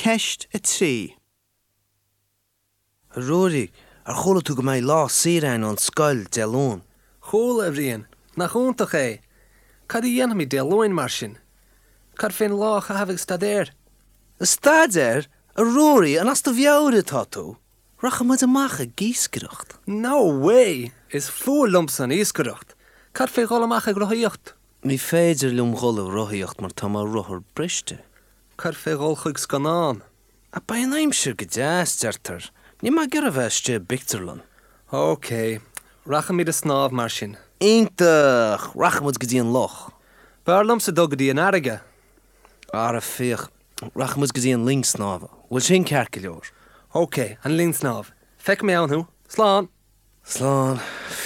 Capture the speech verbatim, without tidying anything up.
ceist y trí. Rory, ar chola tú go mé lá sírain an scoil delón. Chól a bhríon, nach úntach é. Cad í dhéanamh mí delóin mar sin. Cad féin lách a hafah stadéir. Y stad er, a Rory an as do bheawr tá tú. Racha mud amach a gísgrucht. No way! Is full lumps an ísgaracht. Cad fé golamach a grothíocht. Mi féidir lum gola rothíocht mar tá mar rothar briste. Cad fé golchuig scanán. A ba an aimsir go deastartar. Ní má gur a bheiste bictarlan. OK. Racha mí de snáb mar sin. Íntach, racha mud go dtíon loch. Bar lumps a dog a dí an airige. Ar a féoch, racha mud go dtíon ling snáfa. Bhfuil sin cearca leor. OK, an lín snáb. Feic mé anú. Slán. Slán,